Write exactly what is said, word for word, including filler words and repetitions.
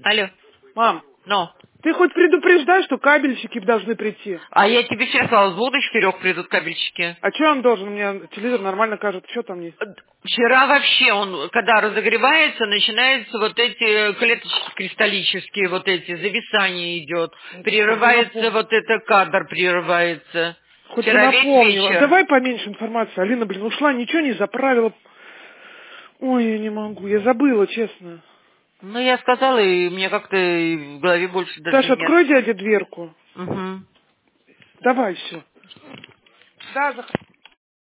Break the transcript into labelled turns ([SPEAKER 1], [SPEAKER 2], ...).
[SPEAKER 1] Алло.
[SPEAKER 2] Мам,
[SPEAKER 1] Ну.
[SPEAKER 2] ты хоть предупреждай, что кабельщики должны прийти.
[SPEAKER 1] А я тебе сейчас сказала, с двух до четырех придут кабельщики.
[SPEAKER 2] А что он должен? У меня телевизор нормально кажется. Что там есть?
[SPEAKER 1] Вчера вообще он, когда разогревается, начинаются вот эти клеточки кристаллические, вот эти, зависание идет.
[SPEAKER 2] Вот,
[SPEAKER 1] Прерывается вот это, кадр прерывается.
[SPEAKER 2] хоть бы
[SPEAKER 1] Вчера весь
[SPEAKER 2] напомнила.
[SPEAKER 1] вечер.
[SPEAKER 2] Давай поменьше информации. Алина, блин, ушла, ничего не заправила. Ой, я не могу, я забыла, честно.
[SPEAKER 1] Ну, я сказала, и мне как-то и в голове больше даже
[SPEAKER 2] Саша,
[SPEAKER 1] нет.
[SPEAKER 2] открой дяде дверку.
[SPEAKER 1] Угу.
[SPEAKER 2] Давай все. Да, заходи.